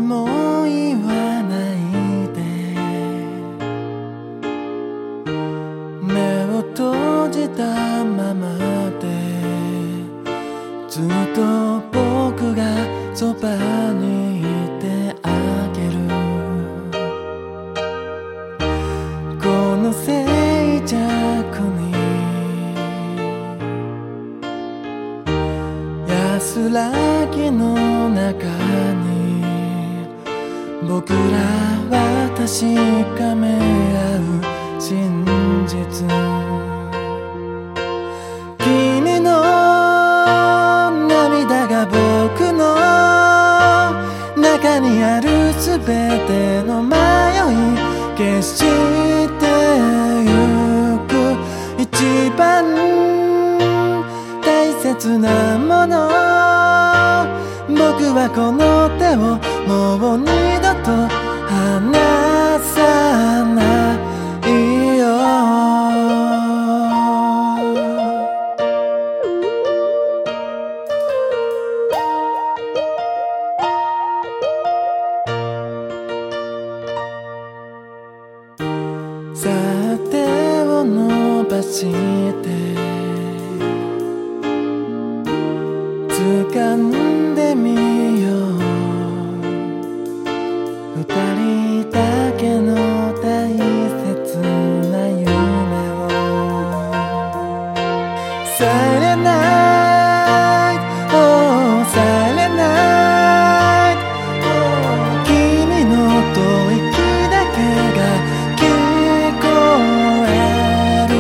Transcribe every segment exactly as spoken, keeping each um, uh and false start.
も言わないで目を閉じたままでずっと僕がそばにいてあげるこの静寂に安らぎの中に僕らは確かめ合う真実君の涙が僕の中にあるすべての迷い消してゆく一番大切なもの僕はこの手をもう二度と離さないよさあ手を伸ばして掴んでみよう二人だけの大切な夢を Silent night, oh silent night 君の吐息だけが聞こえる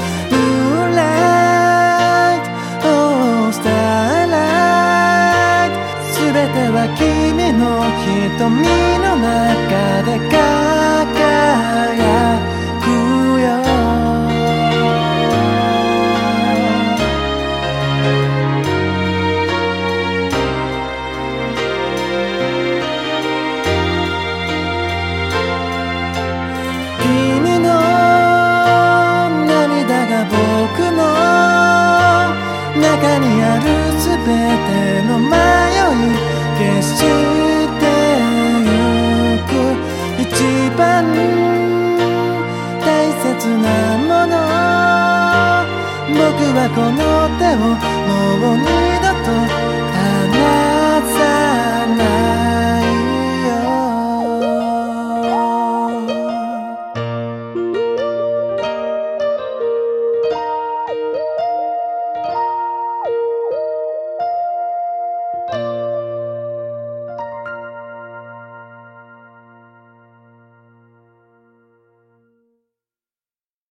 Moonlight, oh starlight すべては君の瞳の中で輝くよ君の涙が僕の中にあるすべての迷い消してゆく一番大切なもの僕はこの手をもう二